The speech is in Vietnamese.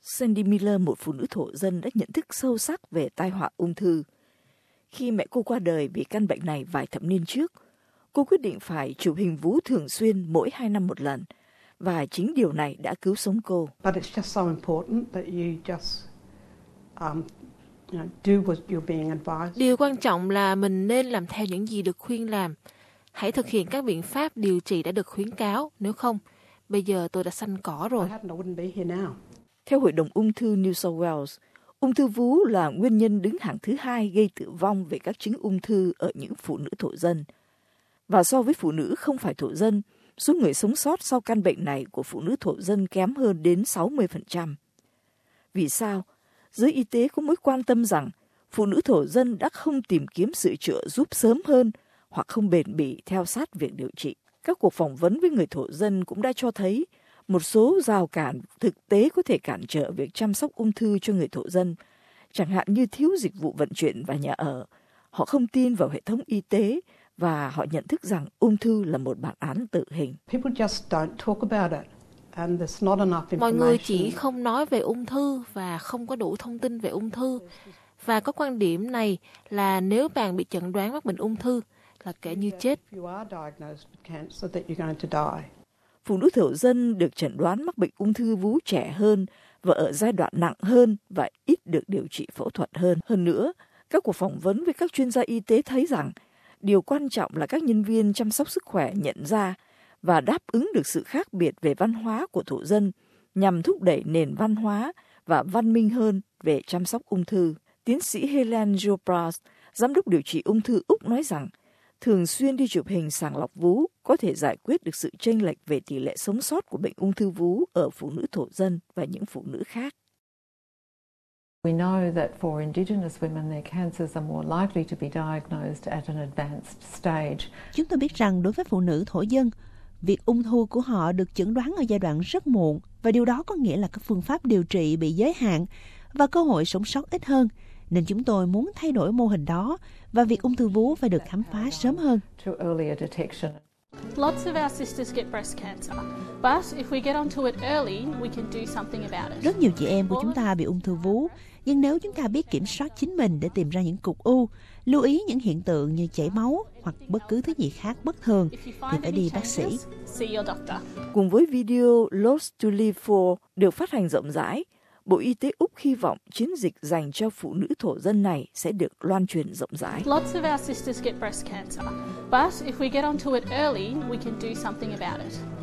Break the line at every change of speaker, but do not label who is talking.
Sandy Miller, một phụ nữ thổ dân, đã nhận thức sâu sắc về tai họa ung thư. Khi mẹ cô qua đời vì căn bệnh này vài thập niên trước, cô quyết định phải chụp hình vú thường xuyên mỗi 2 năm một lần, và chính điều này đã cứu sống cô.
Điều quan trọng là mình nên làm theo những gì được khuyên làm. Hãy thực hiện các biện pháp điều trị đã được khuyến cáo, nếu không, bây giờ tôi đã xanh cỏ rồi.
Theo Hội đồng ung thư New South Wales, ung thư vú là nguyên nhân đứng hàng thứ 2 gây tử vong về các chứng ung thư ở những phụ nữ thổ dân. Và so với phụ nữ không phải thổ dân, số người sống sót sau căn bệnh này của phụ nữ thổ dân kém hơn đến 60%. Vì sao? Giới y tế có mối quan tâm rằng phụ nữ thổ dân đã không tìm kiếm sự trợ giúp sớm hơn hoặc không bền bỉ theo sát việc điều trị. Các cuộc phỏng vấn với người thổ dân cũng đã cho thấy một số rào cản thực tế có thể cản trở việc chăm sóc ung thư cho người thổ dân, chẳng hạn như thiếu dịch vụ vận chuyển và nhà ở. Họ không tin vào hệ thống y tế và họ nhận thức rằng ung thư là một bản án tử hình.
Mọi người chỉ không nói về ung thư và không có đủ thông tin về ung thư. Và có quan điểm này là nếu bạn bị chẩn đoán mắc bệnh ung thư là kẻ như chết.
Phụ nữ thổ dân được chẩn đoán mắc bệnh ung thư vú trẻ hơn và ở giai đoạn nặng hơn và ít được điều trị phẫu thuật hơn. Hơn nữa, các cuộc phỏng vấn với các chuyên gia y tế thấy rằng điều quan trọng là các nhân viên chăm sóc sức khỏe nhận ra và đáp ứng được sự khác biệt về văn hóa của thổ dân nhằm thúc đẩy nền văn hóa và văn minh hơn về chăm sóc ung thư. Tiến sĩ Helen Jopras, giám đốc điều trị ung thư Úc nói rằng thường xuyên đi chụp hình sàng lọc vú có thể giải quyết được sự chênh lệch về tỷ lệ sống sót của bệnh ung thư vú ở phụ nữ thổ dân và những phụ nữ khác.
We know that for Indigenous women, their cancers are more likely to be diagnosed at an advanced stage.
Chúng tôi biết rằng đối với phụ nữ thổ dân, việc ung thư của họ được chẩn đoán ở giai đoạn rất muộn và điều đó có nghĩa là các phương pháp điều trị bị giới hạn và cơ hội sống sót ít hơn. Nên chúng tôi muốn thay đổi mô hình đó và việc ung thư vú phải được khám phá sớm hơn.
Lots of our sisters get breast cancer, but if we get onto it early, we can do something about it.
Rất nhiều chị em của chúng ta bị ung thư vú, nhưng nếu chúng ta biết kiểm soát chính mình để tìm ra những cục u, lưu ý những hiện tượng như chảy máu hoặc bất cứ thứ gì khác bất thường, thì phải đi bác sĩ.
Cùng với video Lost to Live For được phát hành rộng rãi, Bộ Y tế Úc hy vọng chiến dịch dành cho phụ nữ thổ dân này sẽ được loan truyền rộng rãi.
Lots of our sisters get breast cancer, but if we get onto it early, we can do something about it.